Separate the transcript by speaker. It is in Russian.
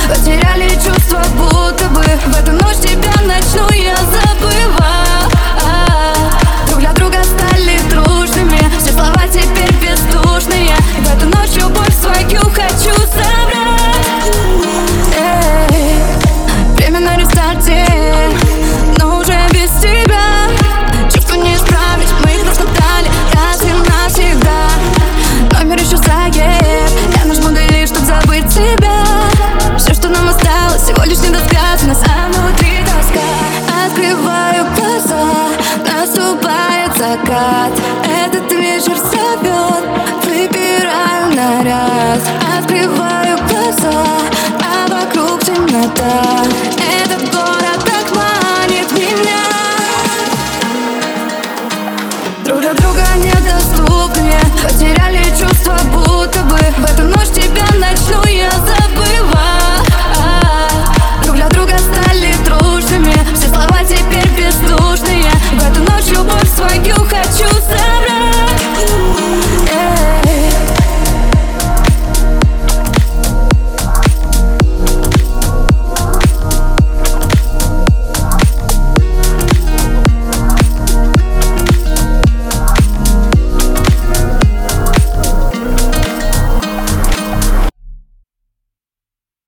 Speaker 1: потеряли чувства, будто бы в эту ночь тебя начну я забывать. Друг для друга стали дружными, все слова теперь бездушные. И в эту ночь любовь свою хочу забрать. Время на рестарте, но уже без тебя. Чувства не исправить, мы их просто дали раз и навсегда. Номер еще заед, я нажму delete, чтоб забыть тебя. Все, что нам осталось, всего лишь недосказанность, а внутри тоска. Открываю глаза, наступает закат. Этот вечер зовет, выбираю наряд. Открываю глаза, а вокруг темнота. Этот город так манит меня. Друг для друга недоступные, потеряли чувства, будто бы в эту ночь тебя начну